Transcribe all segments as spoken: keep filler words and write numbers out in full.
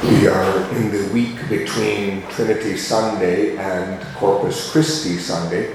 We are in the week between Trinity Sunday and Corpus Christi Sunday.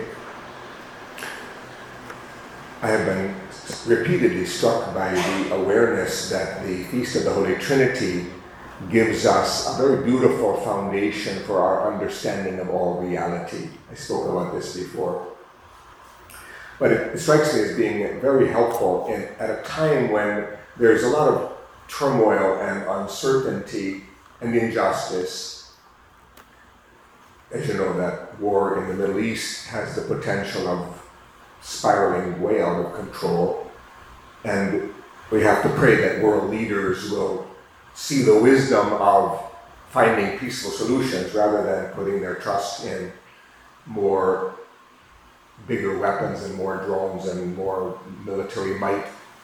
I have been repeatedly struck by the awareness that the Feast of the Holy Trinity gives us a very beautiful foundation for our understanding of all reality. I spoke about this before. But it, it strikes me as being very helpful in, at a time when there's a lot of turmoil and uncertainty and injustice. As you know, that war in the Middle East has the potential of spiraling way out of control, and we have to pray that world leaders will see the wisdom of finding peaceful solutions rather than putting their trust in more bigger weapons and more drones and more military might.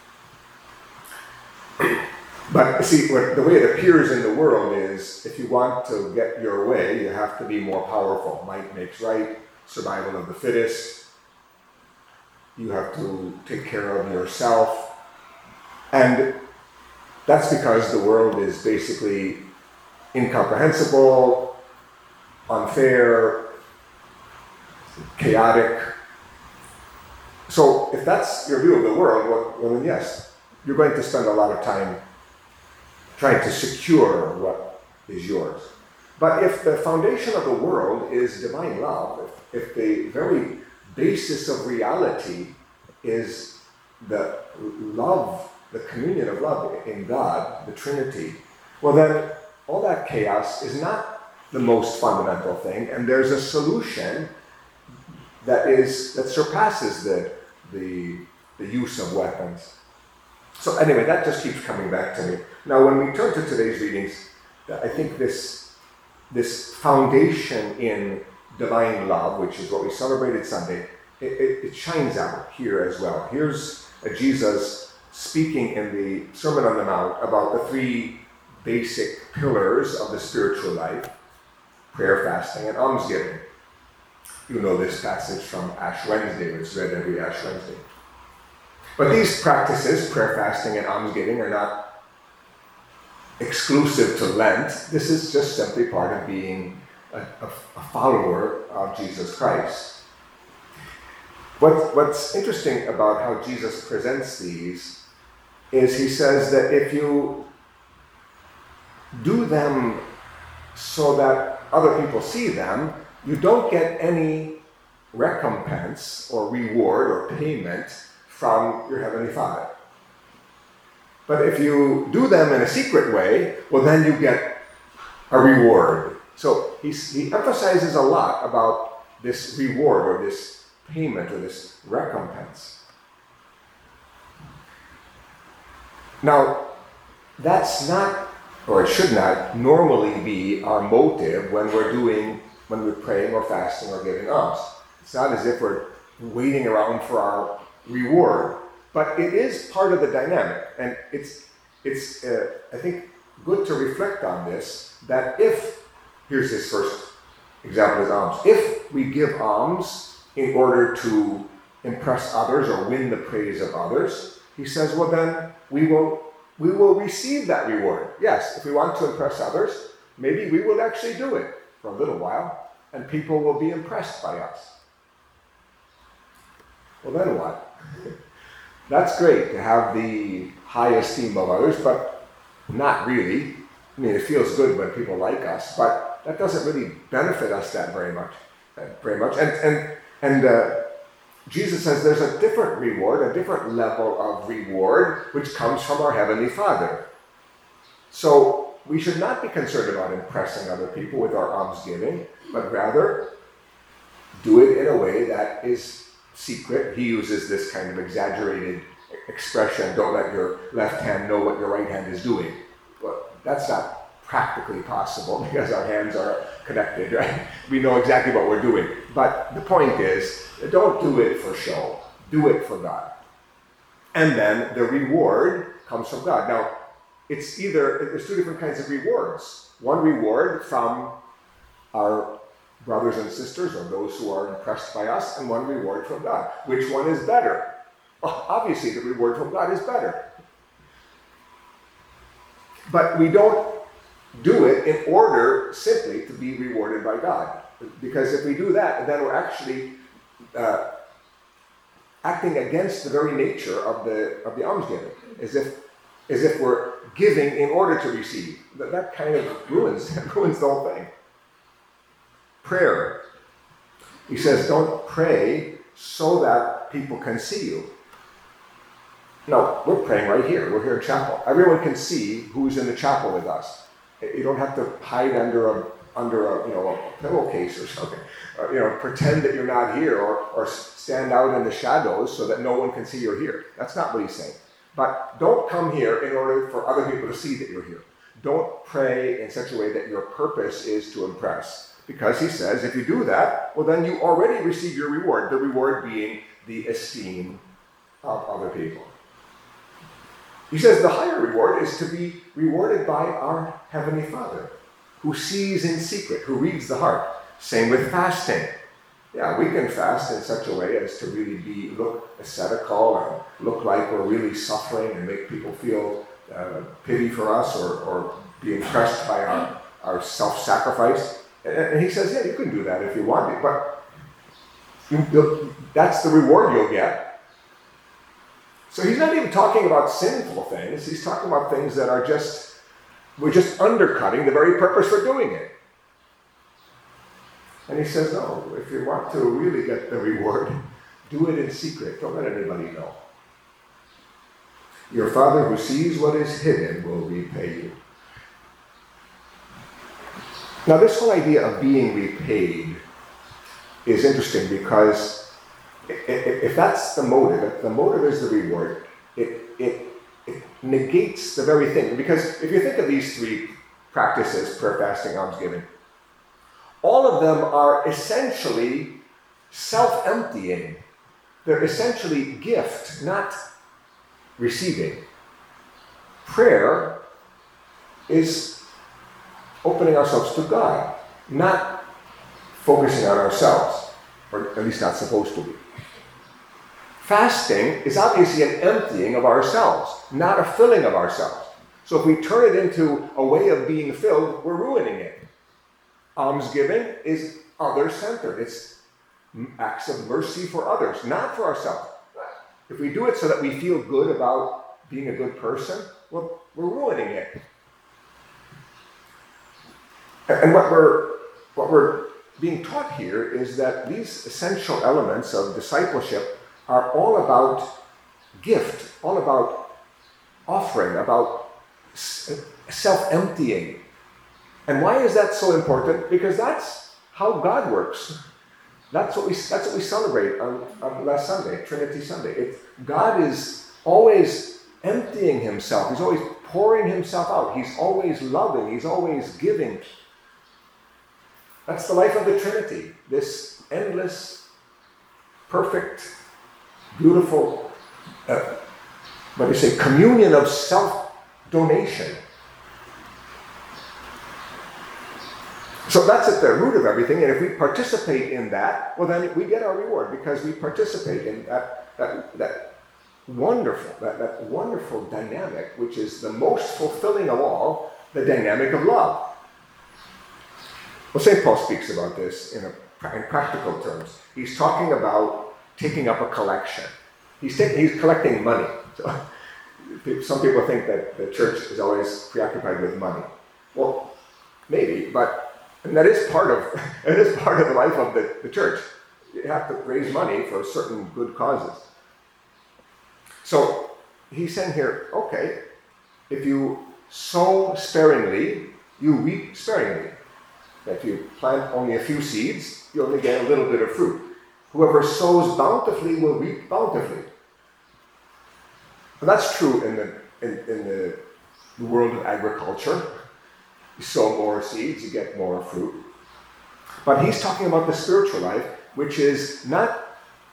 But see, what, the way it appears in the world is, if you want to get your way, you have to be more powerful. Might makes right, survival of the fittest. You have to take care of yourself. And that's because the world is basically incomprehensible, unfair, chaotic. So if that's your view of the world, well, then yes, you're going to spend a lot of time trying to secure what is yours. But if the foundation of the world is divine love, if, if the very basis of reality is the love, the communion of love in God, the Trinity, well then all that chaos is not the most fundamental thing, and there's a solution that is that surpasses the the, the use of weapons. So anyway, that just keeps coming back to me. Now, when we turn to today's readings, I think this, this foundation in divine love, which is what we celebrated Sunday, it, it, it shines out here as well. Here's a Jesus speaking in the Sermon on the Mount about the three basic pillars of the spiritual life: prayer, fasting, and almsgiving. You know this passage from Ash Wednesday, it's read every Ash Wednesday. But these practices, prayer, fasting, and almsgiving, are not exclusive to Lent. This is just simply part of being a, a, a follower of Jesus Christ. What, what's interesting about how Jesus presents these is he says that if you do them so that other people see them, you don't get any recompense or reward or payment from your Heavenly Father. But if you do them in a secret way, well then you get a reward. So he's, he emphasizes a lot about this reward or this payment or this recompense. Now, that's not, or it should not, normally be our motive when we're doing, when we're praying or fasting or giving alms. It's not as if we're waiting around for our reward, but it is part of the dynamic, and it's it's uh, I think good to reflect on this, that if, here's his first example is alms, if we give alms in order to impress others or win the praise of others, he says, well then we will we will receive that reward. Yes, if we want to impress others, maybe we will actually do it for a little while, and people will be impressed by us. Well, then what? That's great to have the high esteem of others, but not really. I mean, it feels good when people like us, but that doesn't really benefit us that very much. Very much. And and and uh, Jesus says there's a different reward, a different level of reward, which comes from our Heavenly Father. So we should not be concerned about impressing other people with our almsgiving, but rather do it in a way that is secret. He uses this kind of exaggerated expression, don't let your left hand know what your right hand is doing. Well, that's not practically possible because our hands are connected, right? We know exactly what we're doing. But the point is, don't do it for show. Do it for God. And then the reward comes from God. Now, it's either, there's two different kinds of rewards. One reward from our brothers and sisters, or those who are impressed by us, and one reward from God. Which one is better? Well, obviously the reward from God is better. But we don't do it in order simply to be rewarded by God. Because if we do that, then we're actually uh, acting against the very nature of the of the almsgiving, as if as if we're giving in order to receive. That, that kind of ruins ruins the whole thing. Prayer. He says, don't pray so that people can see you. No, we're praying right here. We're here in chapel. Everyone can see who's in the chapel with us. You don't have to hide under a under a you know a pillowcase or something. Or, you know, pretend that you're not here, or or stand out in the shadows so that no one can see you're here. That's not what he's saying. But don't come here in order for other people to see that you're here. Don't pray in such a way that your purpose is to impress. Because he says, if you do that, well then you already receive your reward. The reward being the esteem of other people. He says the higher reward is to be rewarded by our Heavenly Father, who sees in secret, who reads the heart. Same with fasting. Yeah, we can fast in such a way as to really be look ascetical and look like we're really suffering and make people feel uh, pity for us, or, or be impressed by our, our self-sacrifice. And, and he says, yeah, you can do that if you want to, but you, that's the reward you'll get. So he's not even talking about sinful things. He's talking about things that are just, we're just undercutting the very purpose for doing it. And he says, no, if you want to really get the reward, do it in secret. Don't let anybody know. Your Father who sees what is hidden will repay you. Now, this whole idea of being repaid is interesting, because if that's the motive, if the motive is the reward, it, it, it negates the very thing. Because if you think of these three practices, prayer, fasting, almsgiving, all of them are essentially self-emptying. They're essentially gift, not receiving. Prayer is opening ourselves to God, not focusing on ourselves, or at least not supposed to be. Fasting is obviously an emptying of ourselves, not a filling of ourselves. So if we turn it into a way of being filled, we're ruining it. Almsgiving is other-centered. It's acts of mercy for others, not for ourselves. If we do it so that we feel good about being a good person, well, we're ruining it. And what we're, what we're being taught here is that these essential elements of discipleship are all about gift, all about offering, about self-emptying. And why is that so important? Because that's how God works. That's what we, that's what we celebrate on, on last Sunday, Trinity Sunday. It's, God is always emptying himself. He's always pouring himself out. He's always loving. He's always giving. That's the life of the Trinity. This endless, perfect, beautiful, uh, what do you say, communion of self-donation. So that's at the root of everything, and if we participate in that, well then we get our reward, because we participate in that, that, that wonderful, that, that wonderful dynamic, which is the most fulfilling of all, the dynamic of love. Well, Saint Paul speaks about this in, a, in practical terms. He's talking about taking up a collection. He's, taking, he's collecting money. So, some people think that the church is always preoccupied with money. Well, maybe, but and that is part of it is part of the life of the, the church. You have to raise money for certain good causes. So he's saying here, okay, if you sow sparingly, you reap sparingly. If you plant only a few seeds, you only get a little bit of fruit. Whoever sows bountifully will reap bountifully. And that's true in the in, in the, the world of agriculture. You sow more seeds, you get more fruit. But he's talking about the spiritual life, which is not,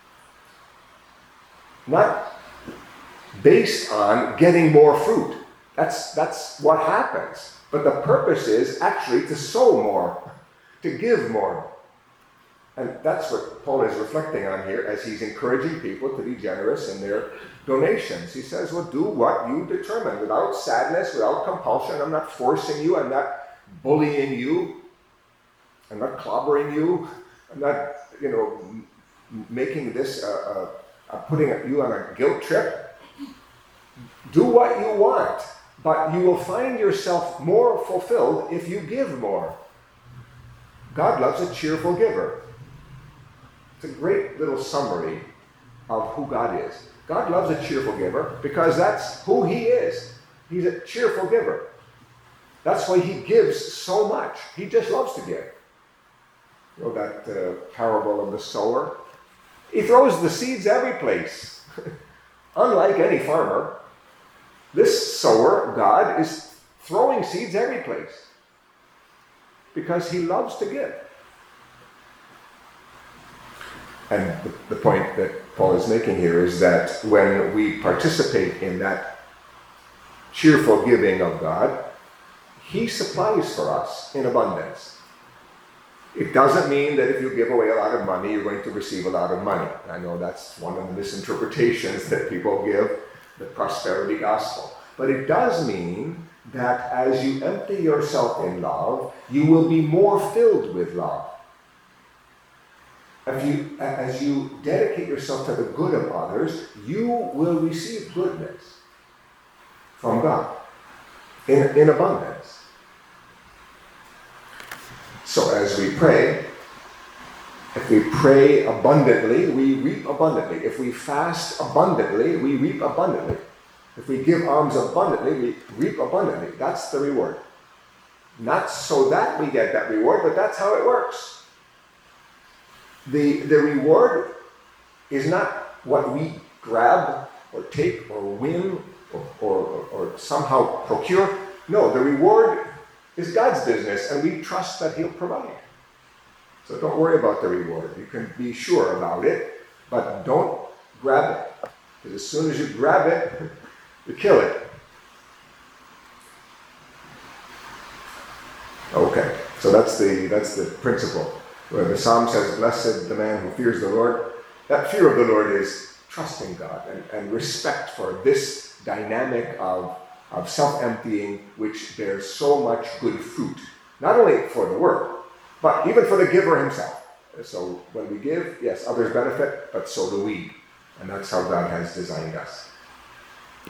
not based on getting more fruit. That's, that's what happens. But the purpose is actually to sow more, to give more. And that's what Paul is reflecting on here as he's encouraging people to be generous in their donations. He says, well, do what you determine without sadness, without compulsion. I'm not forcing you. I'm not bullying you. I'm not clobbering you. I'm not, you know, m- making this, uh, uh, uh, putting you on a guilt trip. Do what you want, but you will find yourself more fulfilled if you give more. God loves a cheerful giver. It's a great little summary of who God is. God loves a cheerful giver because that's who he is. He's a cheerful giver. That's why he gives so much. He just loves to give. You know that uh, parable of the sower? He throws the seeds every place. Unlike any farmer, this sower, God, is throwing seeds every place because he loves to give. And the, the point that Paul is making here is that when we participate in that cheerful giving of God, he supplies for us in abundance. It doesn't mean that if you give away a lot of money, you're going to receive a lot of money. I know that's one of the misinterpretations that people give, the prosperity gospel. But it does mean that as you empty yourself in love, you will be more filled with love. If you, as you dedicate yourself to the good of others, you will receive goodness from God in, in abundance. So as we pray, if we pray abundantly, we reap abundantly. If we fast abundantly, we reap abundantly. If we give alms abundantly, we reap abundantly. That's the reward. Not so that we get that reward, but that's how it works. The, the reward is not what we grab or take or win or, or, or somehow procure. No, the reward is God's business, and we trust that he'll provide. So don't worry about the reward. You can be sure about it, but don't grab it. Because as soon as you grab it, you kill it. Okay, so that's the that's the principle. Where the Psalm says, blessed the man who fears the Lord. That fear of the Lord is trusting God and, and respect for this dynamic of, of self-emptying, which bears so much good fruit. Not only for the world, but even for the giver himself. So when we give, yes, others benefit, but so do we. And that's how God has designed us.